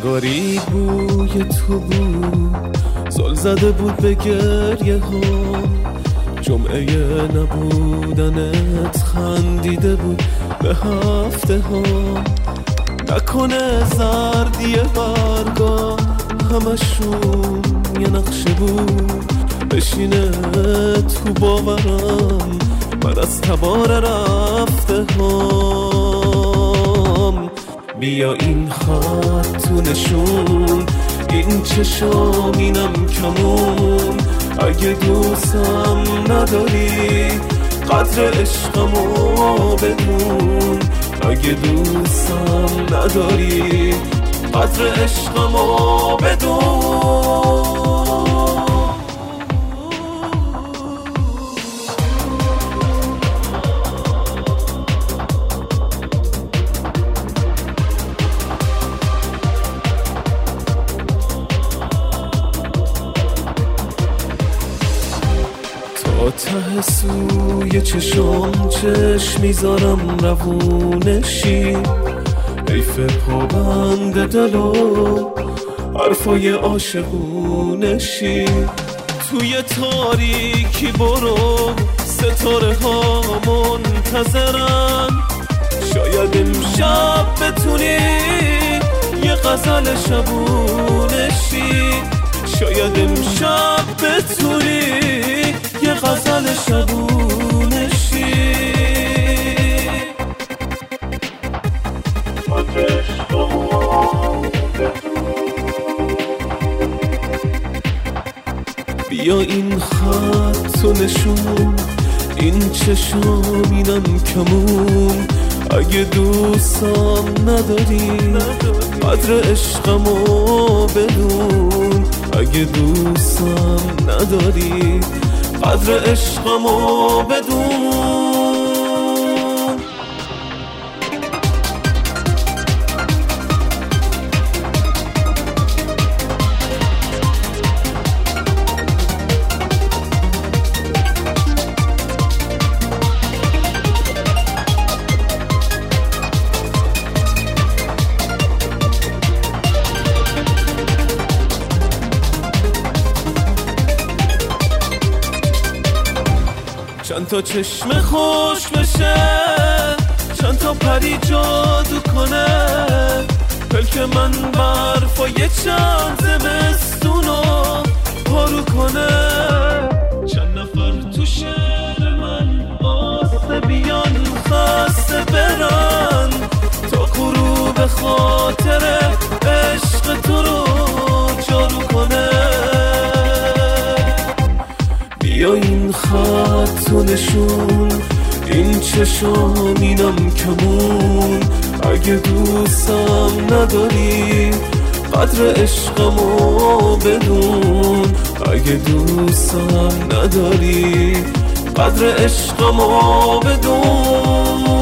انگاری بوی تو بود، زل زده بود به گریه ها. جمعه نبودنت خندیده بود به هفته ها. نکنه زردی برگا همشون یه نقشه بود، بشینه تو باورم من از تبار رفته هام. بیا این خط تو نشون، این چشم اینم کمون. اگه دوستم نداری قدر عشقمو بدون. اگه دوستم نداری قدر عشقمو بدون. تا ته سوی چشم میذارم روونشی. حیف پابند دل و حرفای عاشقونشی. توی تاریکی برو، ستاره ها منتظرن. شاید امشب بتونی یه غزل شبونشی. شاید امشب بتونی یه غزل شبونشی. بیا این خط و نشون، این چشم اینم کمون. اگه دوستم نداری قدر عشقمو بدون. اگه دوستم نداری قدر عشقمو بدون. چند تا چشم خوش بشه، چند تا پری جادو کنه. پلک من برفای چند زمستونو پارو کنه. چند نفر تو شهر من آسته بیان خسته برن، تا غروب خاطر عشق تو رو جارو کنه. بیا این خط و نشون، این چشم اینم کمون. اگه دوستم نداری قدر عشقمو بدون. اگه دوستم نداری قدر عشقمو بدون.